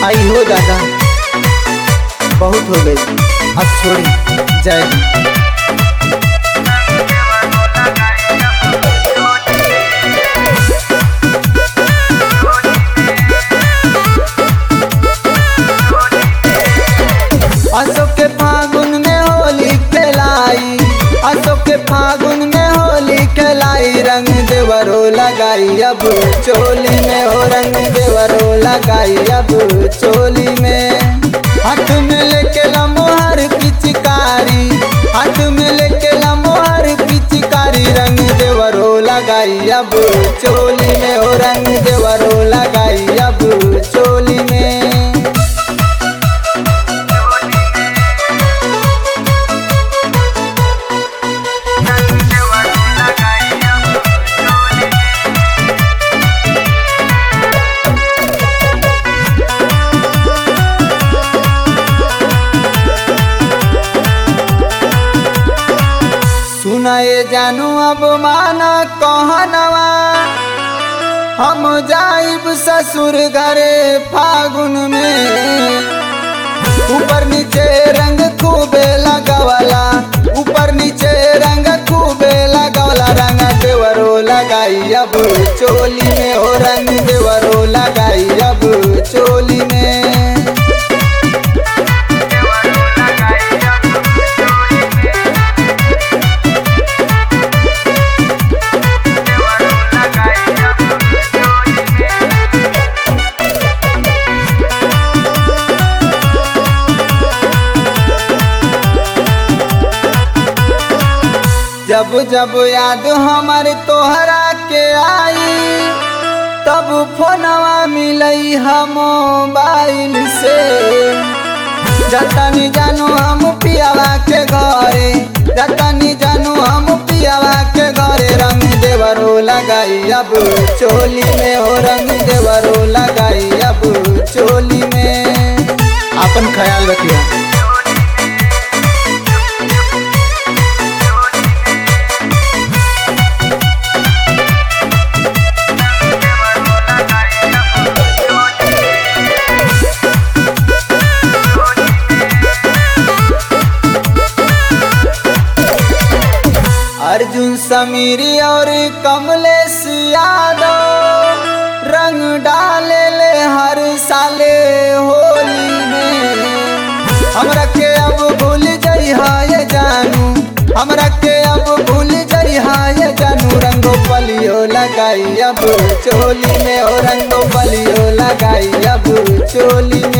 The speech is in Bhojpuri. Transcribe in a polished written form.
आई हो दादा, बहुत हो गई, अब छोड़ी जय हिंद। अशोक के फागुन में होली खेलाई, अशोक के फागुन में होली खेलाई, रंग देवरो लगाई अब चोली में, हो रंग देवरो लगाई अब चोली में। हाथ में लेके लमोहर पिचकारी, हाथ में लेके लमोहर पिचकारी, रंग देवरो लगाई अब चोली में, हो रंग देवरो लगाई अब चोली में। सुनाए जानू अब माना कहनवा, हम जाइब ससुर घरे फागुन में। ऊपर नीचे रंग खूबे लगावला, ऊपर नीचे रंग खूबे लगावला, रंग देवरो लगाई अब चोली में, हो रंग देवरो लगाई अब चोली में। जब जब याद हमार तोहरा के आई, तब फोनवा मिलई हम मोबाइल से। जतनी जानू हम पियावा के घरे, जतनी जानू हम पियावा के घरे, रंग देवरो लगाई अब चोली में, हो रंग देवरो लगाई अब चोली में। अपन ख्याल रखिए। अर्जुन समीरी और कमलेश यादव रंग डाले ले हर साले होली में। हमरा के अब भूल जइहा ये जानू, हमरा के अब भूल जइहा ये जानू, रंगो पलियो लगाई अब चोली में, हो रंगो पलियो लगाई अब चोली में।